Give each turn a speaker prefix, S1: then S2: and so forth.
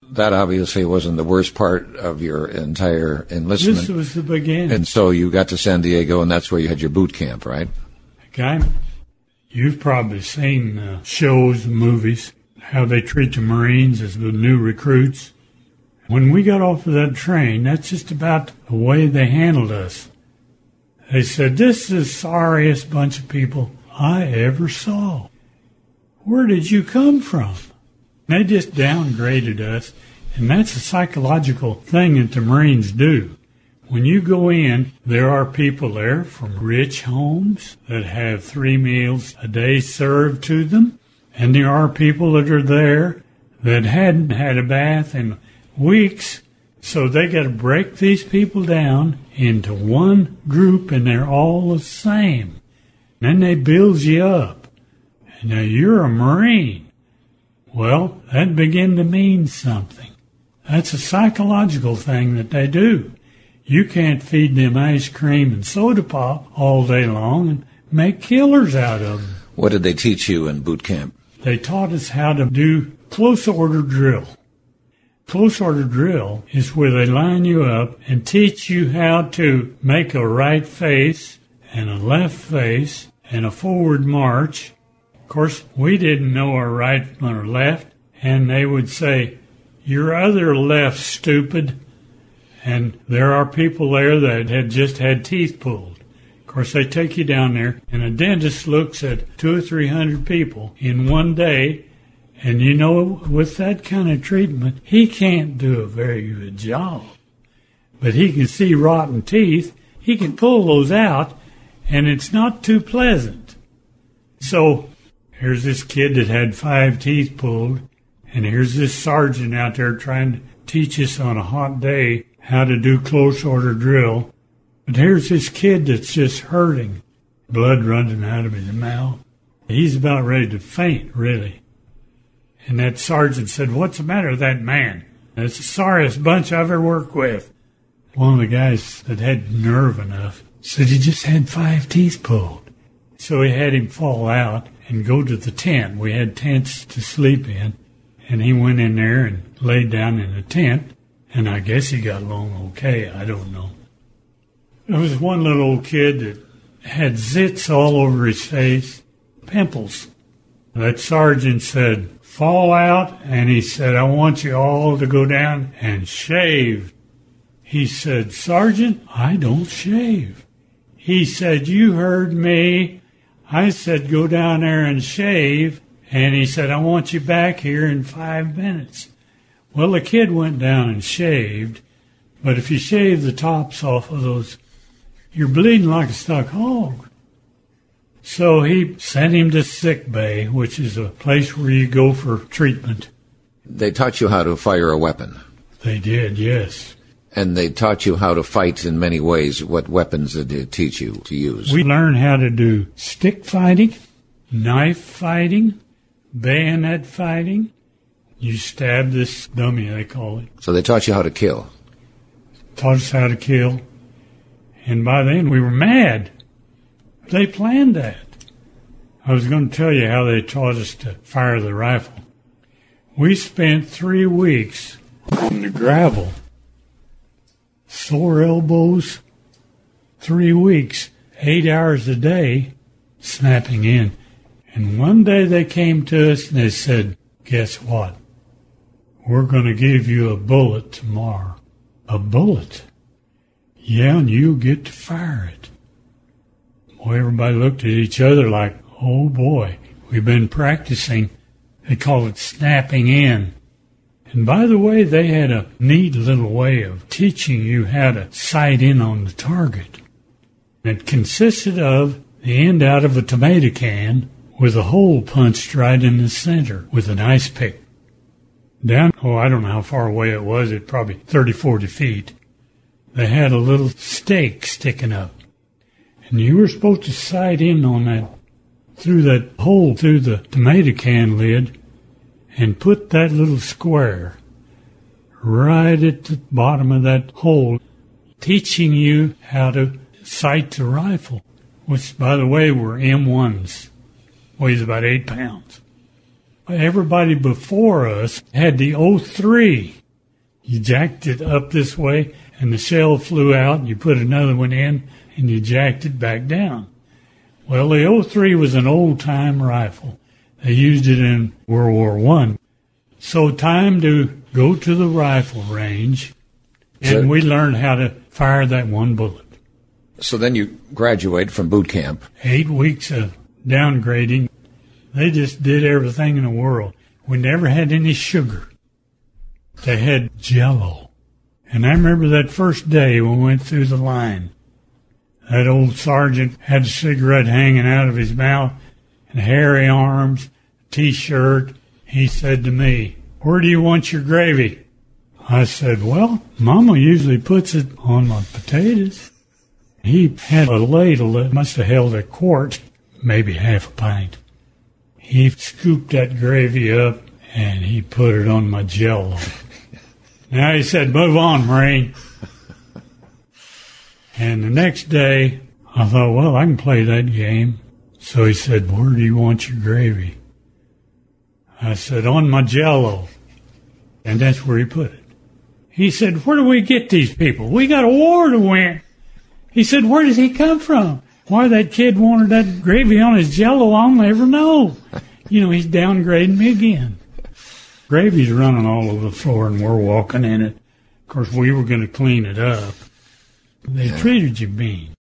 S1: That obviously wasn't the worst part of your entire enlistment.
S2: This was the beginning.
S1: And so you got to San Diego, and that's where you had your boot camp, right?
S2: Guy, you've probably seen shows and movies, how they treat the Marines as the new recruits. When we got off of that train, that's just about the way they handled us. They said, "This is the sorriest bunch of people I ever saw. Where did you come from?" They just downgraded us, and that's a psychological thing that the Marines do. When you go in, there are people there from rich homes that have 3 meals a day served to them, and there are people that are there that hadn't had a bath in weeks, so they got to break these people down into one group, and they're all the same. Then they build you up. And now you're a Marine. Well, that began to mean something. That's a psychological thing that they do. You can't feed them ice cream and soda pop all day long and make killers out of them.
S1: What did they teach you in boot camp?
S2: They taught us how to do close order drill. Close order drill is where they line you up and teach you how to make a right face and a left face and a forward march. Of course, we didn't know our right from our left, and they would say, "Your other left, stupid." And there are people there that had just had teeth pulled. Of course, they take you down there, and a dentist looks at 200 or 300 people in one day, and you know, with that kind of treatment, he can't do a very good job. But he can see rotten teeth, he can pull those out, and it's not too pleasant. So here's this kid that had 5 teeth pulled, and here's this sergeant out there trying to teach us on a hot day how to do close order drill. But here's this kid that's just hurting, blood running out of his mouth. He's about ready to faint, really. And that sergeant said, "What's the matter with that man? It's the sorriest bunch I've ever worked with." One of the guys that had nerve enough said he just had 5 teeth pulled. So he had him fall out and go to the tent. We had tents to sleep in. And he went in there and laid down in a tent. And I guess he got along okay. I don't know. There was one little old kid that had zits all over his face, pimples. That sergeant said, "Fall out," and he said, "I want you all to go down and shave." He said, "Sergeant, I don't shave." He said, "You heard me. I said go down there and shave." And he said, "I want you back here in 5 minutes." Well, the kid went down and shaved, but if you shave the tops off of those, you're bleeding like a stuck hog. So he sent him to sick bay, which is a place where you go for treatment.
S1: They taught you how to fire a weapon.
S2: They did, yes.
S1: And they taught you how to fight in many ways. What weapons did they teach you to use?
S2: We learned how to do stick fighting, knife fighting, bayonet fighting. You stab this dummy, they call it.
S1: So they taught you how to kill.
S2: Taught us how to kill. And by then we were mad. They planned that. I was going to tell you how they taught us to fire the rifle. We spent 3 weeks on the gravel. Sore elbows. 3 weeks, 8 hours a day, snapping in. And one day they came to us and they said, "Guess what? We're going to give you a bullet tomorrow." "A bullet?" "Yeah, and you get to fire it." Boy, everybody looked at each other like, "Oh boy, we've been practicing." They call it snapping in. And by the way, they had a neat little way of teaching you how to sight in on the target. It consisted of the end out of a tomato can with a hole punched right in the center with an ice pick. Down, I don't know how far away it was, it probably 30, 40 feet. They had a little stake sticking up. And you were supposed to sight in on that, through that hole through the tomato can lid, and put that little square right at the bottom of that hole, teaching you how to sight the rifle, which, by the way, were M1s. Weighs about 8 pounds. everybody before us had the 03. You jacked it up this way, and the shell flew out, and you put another one in, and you jacked it back down. Well, the 03 was an old-time rifle. They used it in World War I. So time to go to the rifle range, and we learned how to fire that one bullet.
S1: So then you graduate from boot camp.
S2: 8 weeks of downgrading. They just did everything in the world. We never had any sugar. They had Jell-O. And I remember that first day we went through the line. That old sergeant had a cigarette hanging out of his mouth and hairy arms, T-shirt. He said to me, "Where do you want your gravy?" I said, "Well, Mama usually puts it on my potatoes." He had a ladle that must have held a quart, maybe half a pint. He scooped that gravy up and he put it on my Jell-O. Now he said, "Move on, Marine." And the next day, I thought, well, I can play that game. So he said, "Where do you want your gravy?" I said, "On my Jell-O." And that's where he put it. He said, "Where do we get these people? We got a war to win." He said, "Where does he come from? Why that kid wanted that gravy on his Jell-O, I'll never know." He's downgrading me again. Gravy's running all over the floor, and we're walking in it. Of course, we were going to clean it up. They treated you mean.